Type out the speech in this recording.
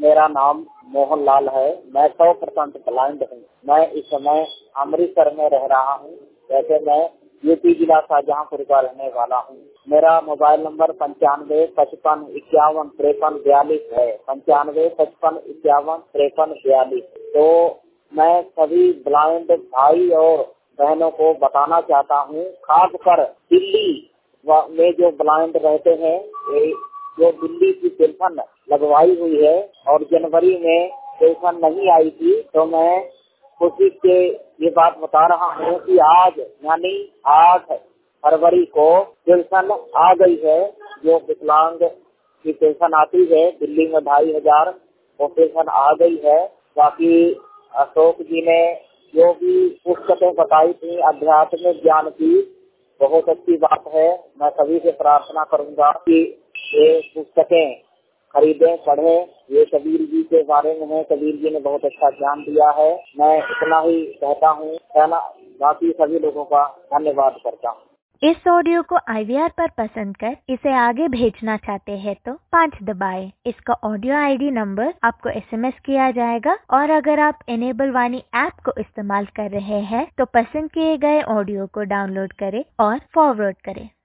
मेरा नाम मोहन लाल है। मैं 100% ब्लाइंड हूँ। मैं इस समय अमृतसर में रह रहा हूँ। वैसे मैं यूपी जिला शाहजहांपुर का रहने वाला हूँ। मेरा मोबाइल नंबर 9555515342 है। 9555515342। तो मैं सभी ब्लाइंड भाई और बहनों को बताना चाहता हूँ, खासकर दिल्ली में जो ब्लाइंड रहते हैं, जो दिल्ली की पेंशन लगवाई हुई है और जनवरी में पेंशन नहीं आई थी, तो मैं खुशी से ये बात बता रहा हूँ कि आज यानी 8 फरवरी को पेंशन आ गई है। जो विकलांग की पेंशन आती है दिल्ली में 2500, वो पेंशन आ गई है। बाकी अशोक जी ने जो भी पुस्तकें बताई थी आध्यात्मिक ज्ञान की, बहुत अच्छी बात है। मैं सभी से प्रार्थना करूंगा कि ये पुस्तकें खरीदें, पढ़ें। ये कबीर जी के बारे में है। कबीर जी ने बहुत अच्छा ज्ञान दिया है। मैं इतना ही कहता हूँ, बाकी सभी लोगों का धन्यवाद करता हूँ। इस ऑडियो को IVR पर पसंद कर इसे आगे भेजना चाहते हैं तो 5 दबाएं। इसका ऑडियो ID नंबर आपको SMS किया जाएगा और अगर आप इनेबल वाणी ऐप को इस्तेमाल कर रहे हैं तो पसंद किए गए ऑडियो को डाउनलोड करें और फॉरवर्ड करें।